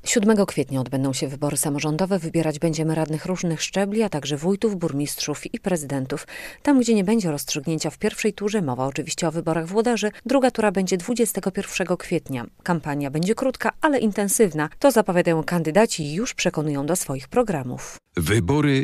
7 kwietnia odbędą się wybory samorządowe. Wybierać będziemy radnych różnych szczebli, a także wójtów, burmistrzów i prezydentów. Tam, gdzie nie będzie rozstrzygnięcia w pierwszej turze, mowa oczywiście o wyborach włodarzy, druga tura będzie 21 kwietnia. Kampania będzie krótka, ale intensywna. To zapowiadają kandydaci i już przekonują do swoich programów. Wybory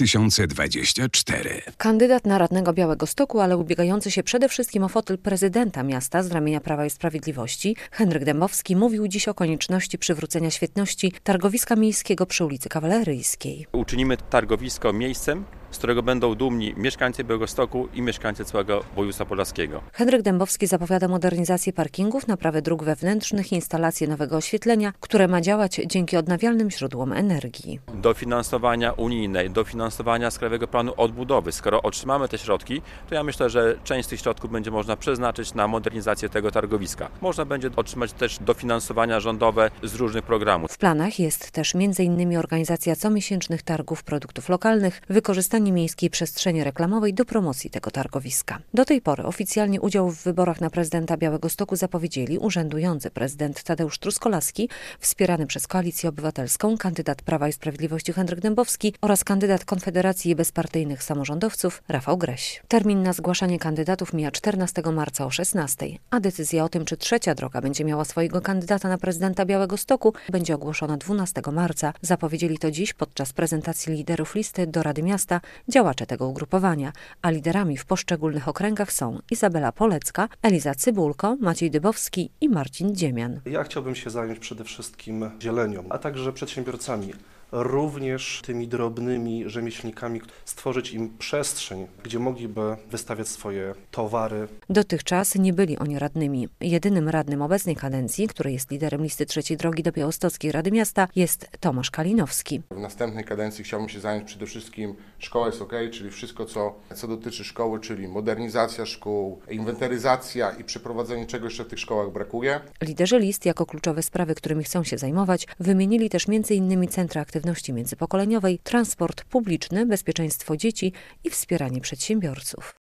2024. Kandydat na radnego Białegostoku, ale ubiegający się przede wszystkim o fotel prezydenta miasta z ramienia Prawa i Sprawiedliwości, Henryk Dębowski mówił dziś o konieczności przywrócenia świetności targowiska miejskiego przy ulicy Kawaleryjskiej. Uczynimy targowisko miejscem, z którego będą dumni mieszkańcy Białegostoku i mieszkańcy całego województwa podlaskiego. Henryk Dębowski zapowiada modernizację parkingów, naprawę dróg wewnętrznych i instalację nowego oświetlenia, które ma działać dzięki odnawialnym źródłom energii. Dofinansowania unijne, dofinansowania z Krajowego Planu Odbudowy. Skoro otrzymamy te środki, to ja myślę, że część z tych środków będzie można przeznaczyć na modernizację tego targowiska. Można będzie otrzymać też dofinansowania rządowe z różnych programów. W planach jest też m.in. organizacja comiesięcznych targów produktów lokalnych, wykorzystanie miejskiej przestrzeni reklamowej do promocji tego targowiska. Do tej pory oficjalnie udział w wyborach na prezydenta Białegostoku zapowiedzieli urzędujący prezydent Tadeusz Truskolaski, wspierany przez Koalicję Obywatelską, kandydat Prawa i Sprawiedliwości Henryk Dębowski oraz kandydat Konfederacji Bezpartyjnych Samorządowców Rafał Greś. Termin na zgłaszanie kandydatów mija 14 marca o 16, a decyzja o tym, czy Trzecia Droga będzie miała swojego kandydata na prezydenta Białegostoku, będzie ogłoszona 12 marca. Zapowiedzieli to dziś podczas prezentacji liderów listy do Rady Miasta działacze tego ugrupowania, a liderami w poszczególnych okręgach są Izabela Polecka, Eliza Cybulko, Maciej Dybowski i Marcin Dziemian. Ja chciałbym się zająć przede wszystkim zielenią, a także przedsiębiorcami. Również tymi drobnymi rzemieślnikami, stworzyć im przestrzeń, gdzie mogliby wystawiać swoje towary. Dotychczas nie byli oni radnymi. Jedynym radnym obecnej kadencji, który jest liderem listy Trzeciej Drogi do Białostockiej Rady Miasta, jest Tomasz Kalinowski. W następnej kadencji chciałbym się zająć przede wszystkim Szkoła jest OK, czyli wszystko, co dotyczy szkoły, czyli modernizacja szkół, inwentaryzacja i przeprowadzenie czego jeszcze w tych szkołach brakuje. Liderzy list jako kluczowe sprawy, którymi chcą się zajmować, wymienili też m.in. centra aktywności międzypokoleniowej, transport publiczny, bezpieczeństwo dzieci i wspieranie przedsiębiorców.